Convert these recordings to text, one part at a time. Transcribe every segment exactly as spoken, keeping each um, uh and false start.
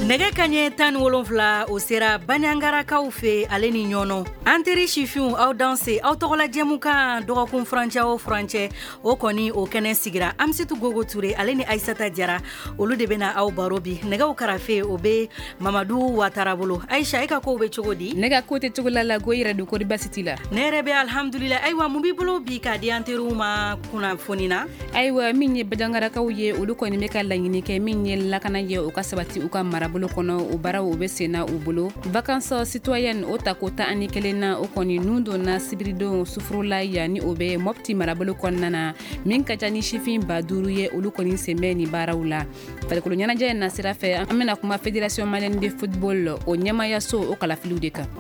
Nɛgɛ kaɲɛ tan ni wolonwula o sera Baɲangarakaw fe ale ni ɲɔnɔ. An teri sifinw aw danse aw tɔgɔla jɛmukan dɔgɔkun furancɛ o furancɛ o kɔni o kɛnɛ sigira Amisitu Gogo Ture ale ni Aissata Diarra olu de bena aw baro bi. Nɛgɛw karafe o be Mamadu Watara bolo. Aisha e ka kow be cogo di? Ne ka ko tɛ cogo la la go yɛrɛ do kori basi t'i la. Ne yɛrɛ be alhamdulila. Ayiwa mun b'i bolo bi ka di an teriw ma kunnafoni na? Ayiwa min ye Baɲangarakaw ye olu kɔni be ka laɲini kɛ min ye lakana ye o ka sabati u ka mara bolo kɔnɔ o baaraw o be senna u bolo. Vacances citoyennes o tako ta ani kelen na o kɔni nun donna sibiridon sufurula yan ni o be Mopti marabolo kɔnɔna na min ka ca ni sifin ba duuru ye olu kɔni sen bɛ ni baaraw la. Farikolo ɲɛnajɛ na sira fɛ an bena kuma Fédération Malienne de Football o ɲɛmayaso o kalafiliw de kan.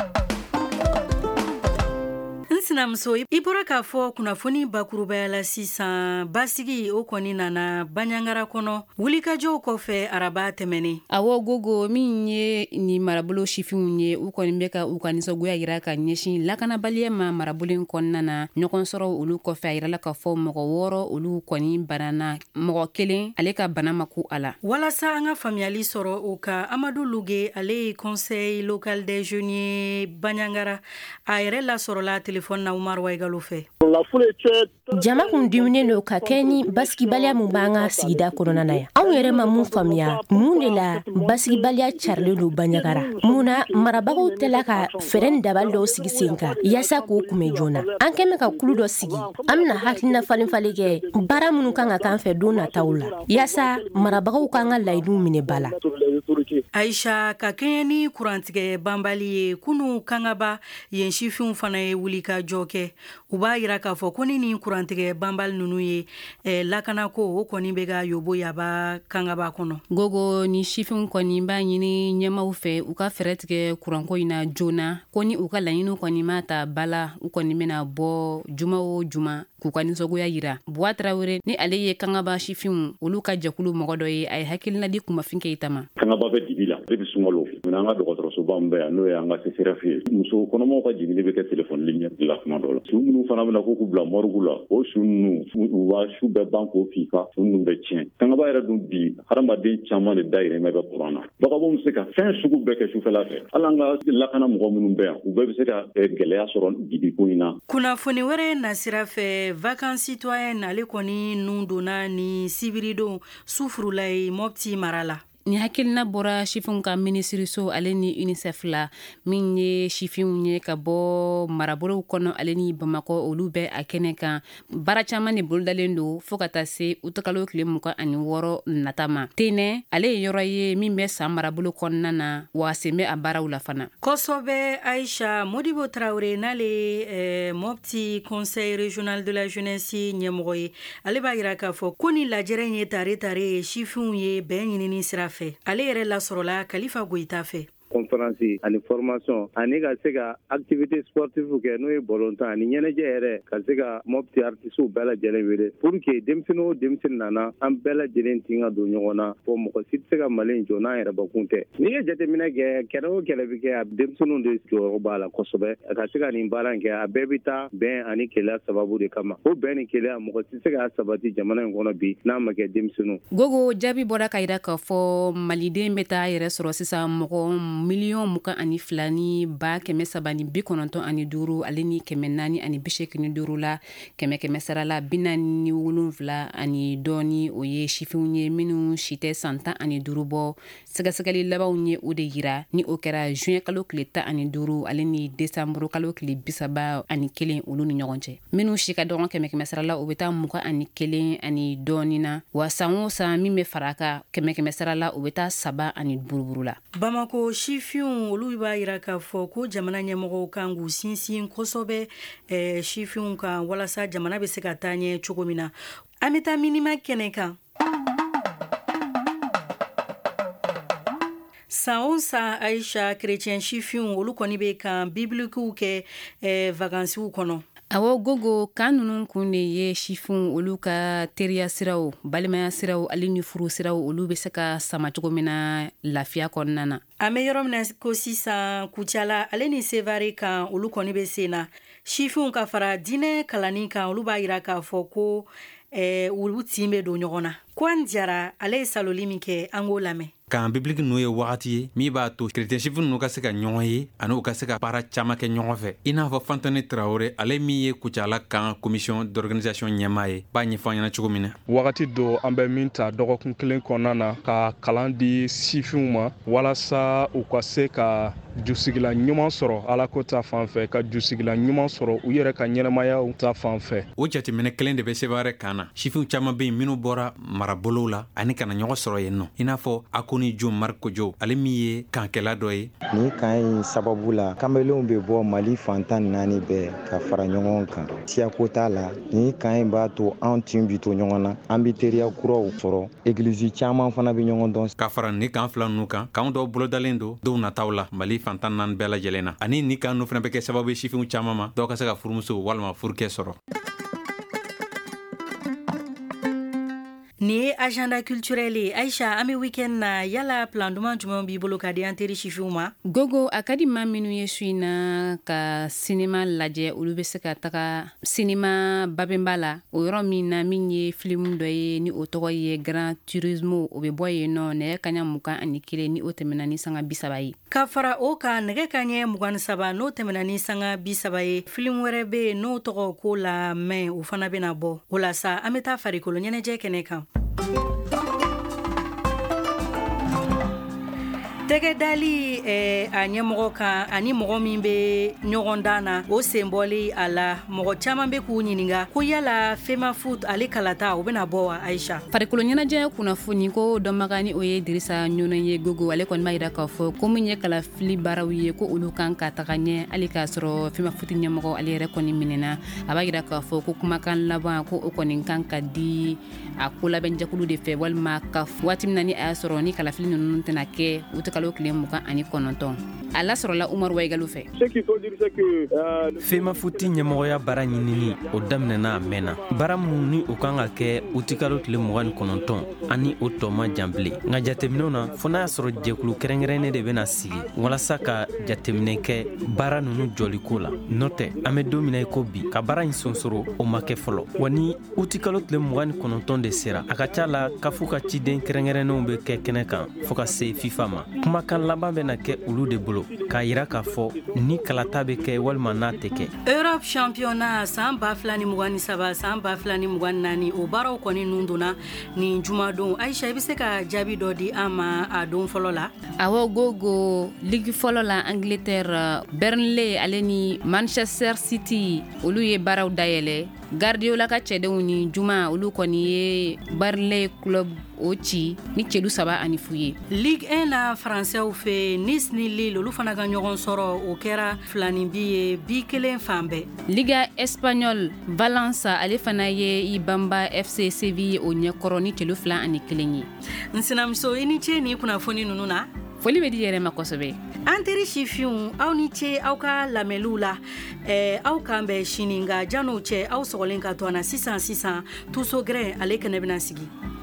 Sinamuso i bɔra k'a fɔ kunnafoni bakurubaya la sisan basigi o kɔni nana Baɲangara kɔnɔ wulikajɔw kɔfɛ araba tɛmɛnen. Awɔ Gogo min ye ni marabolo sifinw ye u kɔni bɛ ka u ka nisɔngoya yira ka ɲɛsin lakanabaliya ma marabolo kɔnɔna na ɲɔgɔn sɔrɔ olu kɔfɛ a yirala k'a fɔ mɔgɔ wɔɔrɔ olu kɔni banana mɔgɔ kelen ale ka bana ma ku a la. Walasa an ka faamuyali sɔrɔ o ka Amadu Luge ale ye conseil local des jeunes ye Baɲangara a yɛrɛ lasɔrɔla telefɔni na Umar Waigalo fɛ. Jama kun diminen do ka kɛ ni basigibaliya mun b'an ka sigida kɔnɔna na yan. Anw yɛrɛ ma mun faamuya mun de la basigibaliya carilen do Baɲangara. Muna marabagaw tɛla ka fɛrɛn dabali dɔw sigi sen kan yaasa k'o kunbɛn joona. An kɛmɛ ka kulu dɔ sigi an bena hakilina falen-falen kɛ baara minnu kan ka k'an fɛ don nataw la yaasa marabagaw k'an ka layiduw minɛ ba la. Aisha ka kɛɲɛ ni kurantigɛ banbali ye kunu kangaba yen sifinw fana ye wuli ka jɔ kɛ u b'a yira k'a fɔ ko ni ni kurantigɛ banbali nunu ye eh, lakana ko o kɔni bɛ ka yobo yaba kangaba kɔnɔ. Gogo ni sifinw kɔni b'a ɲini ɲɛmaw fɛ u ka fɛrɛ tigɛ kuranko in na joona ko ni u ka laɲiniw kɔni ma ta bala u kɔni bena bɔ juma o juma k'u ka nisɔngoya yira. Buwa Tarawele ni ale ye kangaba sifinw olu ka jɛkulu mɔgɔ dɔ ye a ye hakilina di kumafin Keyita ma. Kangaba bɛ dibi la depuis sunkalo an ka dɔgɔtɔrɔsoba min bɛ yan n'o ye an ka C C R F ye muso kɔnɔmaw ka jiginni bɛ kɛ telefɔni ligne la kuma dɔ la su minnu fana bɛna ko k'u bila morgue la o su ninnu u b'a su bɛɛ ban k'o fika su ninnu bɛ tiɲɛ. Kangaba yɛrɛ dun bi hadamaden caman de dayirimɛ bɛ kuran na bagabo bɛ se ka fɛn sugu bɛɛ kɛ sufɛla fɛ hali an ka lakana mɔgɔ minnu bɛ yan u bɛɛ bɛ se ka gɛlɛya sɔrɔ jigiko in na. Kunnafoni wɛrɛ nasira fɛ Vacances citoyennes ale kɔni nun donna ni sibiridon sufurula ye Mopti mara la. Ni hakilina bɔra sifinw ka minisiriso ale ni UNICEF la min ye sifinw ye ka bɔ marabolow kɔnɔ ale ni Bamakɔ olu bɛ a kɛnɛ kan baara caman de bolodalen do fɔɔ ka taa se utakalo tile mugan ani wɔɔrɔ nata ma. Tenɛ ale ye yɔrɔ ye min bɛ san marabolo kɔnɔna na wa sen bɛ a baaraw la fana. Kosɔbɛ Aisha Modibo Traoré n'ale eh, Mopti conseil régional de la jeunesse ɲɛmɔgɔ ye ale b'a yira k'a fɔ ko ni lajɛrɛ ye tare tare ye sifinw ye bɛn ɲinini sira fɛ. Ale yɛrɛ lasɔrɔla Kalifa Goyita fɛ. Conférence ani formation ani ka se ka activité sportive kɛ n'o ye ballontan ani ɲɛnajɛ yɛrɛ ka se ka Mopti artistes bɛɛ lajɛlen wele pour que denmisɛnnin o denmisɛnnin nana an bɛɛ lajɛlen tin ka don ɲɔgɔn na fɔ mɔgɔ si tɛ se ka Mali jɔ n'an yɛrɛ bakun tɛ. N'i ye jateminɛ kɛ kɛlɛ o kɛlɛ bɛ kɛ a denmisɛnninw de jɔyɔrɔ b'a la kosɛbɛ ka se ka nin baara in kɛ a bɛɛ bɛ taa bɛn ani keleya sababu de kama o bɛn ni keleya mɔgɔ si tɛ se ka sabati jamana in kɔnɔ bi n'a ma kɛ denmisɛnninw. Gogo jaabi bɔra ka yira k'a fɔ maliden bɛ taa yɛrɛ sɔrɔ sisan mɔgɔ miliyɔn mugan ani fila ni ba kɛmɛ saba ni bi kɔnɔntɔn ani duuru ale ni kɛmɛ naani ani bi seegin duuru la kɛmɛ kɛmɛ sara la bi naani ni wolonwula ani dɔɔni o ye sifinw ye minnu si tɛ san tan ani duuru bɔ sɛgɛsɛgɛli labanw ye o de yira ni o kɛra juin kalo tile tan ani duuru ale ni desanburu kalo tile bisaba ani kelen olu ni ɲɔgɔn cɛ minnu si ka dɔgɔn kɛmɛ kɛmɛ sara la o bɛ taa mugan ani kelen ani dɔɔni na wa san o san min bɛ fara kan kɛmɛ kɛmɛ sara la o bɛ taa saba ani buruburu la. Bamako sifinw olu b'a yira k'a fɔ ko jamana ɲɛmɔgɔw kan k'u sinsin kosɛbɛ eh, sifinw kan walasa jamana bɛ se ka taa ɲɛ cogo min na. An bɛ taa minima kɛnɛ kan. San o san Aisha chrétien sifinw olu kɔni bɛ kan biblikiw kɛ eh, vacances kɔnɔ. Awɔ Gogo kan ninnu kun de ye sifinw olu ka teriya siraw balimaya siraw ale ni furu siraw olu bɛ se ka sama cogo min na lafiya kɔnɔna na. An bɛ yɔrɔ min na ko sisan Kucala ale ni Sevare kan olu kɔni bɛ sen na sifinw ka fara diinɛ kalanni kan olu b'a yira k'a fɔ ko eh, olu tin bɛ don ɲɔgɔn na. Kwan Diarra ale ye saloli min kɛ an k'o lamɛn. Kan bibliki n'o ye wagati ye min b'a to keretɛnsifin n'u ka se ka ɲɔgɔn ye ani u ka se ka baara caman kɛ ɲɔgɔn fɛ. I n'a fɔ Fantani Traoré ale min ye Kucala kan commission d'organisation ɲɛmaa ye b'a ɲɛfɔ an ɲɛna cogo min na. Wagati do an bɛ min ta dɔgɔkun kelen kɔnɔna na ka kalan di sifinw ma walasa u ka se ka jusigila ɲuman sɔrɔ ala ko ta fanfɛ ka jusigila ɲuman sɔrɔ u yɛrɛ ka ɲɛnɛmayaw ta fanfɛ. O jateminɛ kelen de bɛ sɛbɛnwɛrɛ kan na. Sifinw caman bɛ yen minnu bɔra marabolow la ani kana ɲɔgɔn sɔrɔ yen nɔ. I n'a fɔ Akoni Jo Marko Jo ale min ye kankɛla dɔ ye. Ni kan in sababu la kamelenw bɛ bɔ Mali fantan naani bɛɛ ka fara ɲɔgɔn kan. Siyako t'a la ni kan in b'a to an tin bi to ɲɔgɔn na an bɛ teriya kuraw sɔrɔ egilizi caman fana bɛ ɲɔgɔn dɔn. Ka fara ni kan fila ninnu kan kan dɔw bolodalen don dɔw nataw la Mali fantan naani bɛɛ lajɛlen na ani ni kan ninnu fana bɛ kɛ sababu ye sifinw caman ma dɔw ka se ka furumuso walima furukɛ sɔrɔ. Ni ye agenda culturel ye Aisha, an bɛ weekend na yala plan duman jumɛn b'i bolo ka di an teri sifinw ma? Gogo, a ka di maa minnu ye su in na ka sinima lajɛ olu bɛ se ka taga sinima Babemba la o yɔrɔ min na min ye film dɔ ye ni o tɔgɔ ye Grand Turismo o bɛ bɔ yen nɔ nɛgɛ kaɲɛ mugan ani kelen ni o tɛmɛna ni sanga bi saba ye. Ka fara o kan nɛgɛ kaɲɛ mugan ni saba n'o tɛmɛna ni sanga bi saba ye film wɛrɛ bɛ yen n'o tɔgɔ ko La Main o fana bɛna bɔ. O la sa an bɛ taa farikolo ɲɛnajɛ kɛnɛ kan. Tɛgɛ dali eh, a ɲɛmɔgɔ kan ani mɔgɔ min bɛ ɲɔgɔn dan na o senbɔli a la mɔgɔ caman bɛ k'u ɲininka ko yala Fema Foot ale kalata o bɛna bɔ wa Aisha? Farikolo ɲɛnajɛ kunnafoni ko dɔnbaga ni o ye Dirisa Ɲɔnɔ ye Gogo ale kɔni b'a yira k'a fɔ ko min ye kalafili baaraw ye ko olu kan ka taga ɲɛ hali k'a sɔrɔ Fema Foot ɲɛmɔgɔ ale yɛrɛ kɔni minɛna a b'a yira k'a fɔ ko kumakan laban ko o kɔni kan ka di a ko labɛn jɛkulu de fɛ walima ka waati min na ni a y'a sɔrɔ ni kalafili ninnu tɛna kɛ u tɛ kalo tile mugan ani kɔnɔntɔn a lasɔrɔla Umaru Waigalu fɛ. Fema Foot ɲɛmɔgɔya baara ɲinini o daminɛna a mɛnna baara minnu ni o kan ka kɛ u tɛ kalo tile mugan ni kɔnɔntɔn ani o tɔ ma jan bilen nka jateminɛw na fo n'a y'a sɔrɔ jɛkulu kɛrɛnkɛrɛnnen de bɛna sigi walasa ka jateminɛ kɛ baara ninnu jɔliko la n'o tɛ an bɛ don min na i ko bi ka baara in sonsoro o ma kɛ fɔlɔ wa ni u tɛ kalo tile mugan ni kɔnɔntɔn de sera a ka ca la ka fo ka ciden kɛrɛnkɛrɛnnenw bɛ kɛ kɛnɛ kan fo ka se FIFA ma kumakan laban bɛna kɛ olu de bolo k'a yira k'a fɔ ni kalata bɛ kɛ walima n'a tɛ kɛ. Europe championnat san ba fila ni mugan ni saba san ba fila ni mugan ni naani o baaraw kɔni nun donna nin jumadon Aisha i bɛ se ka jaabi dɔ di an ma a don fɔlɔ la? Awɔ Gogo, ligue fɔlɔ la Angleterre Burnley ale ni Manchester City olu ye baaraw dayɛlɛ Guardiola ka cɛdenw ni juma olu kɔni ye Burnley club o ci ni cɛdu saba ani fu ye. Ligue un na Français fɛ Nice ni Lille olu fana ka ɲɔgɔn sɔrɔ o kɛra filani bi ye bi kelen fan bɛɛ. Liga Espagnol Valence ale fana ye i banba F C Sevilla o ɲɛkɔrɔ ni cɛdu fila ani kelen ye. N sinamuso i ni ce ni kunnafoni ninnu na. Foli bɛ di yɛrɛ ma kosɛbɛ. An teri sifinw aw ni ce aw ka lamɛnliw la eh, aw kan bɛn sini nka jan'o cɛ aw sɔgɔlen ka to an na sisan sisan tuso gɛrɛn ale kɛnɛ bɛna sigi.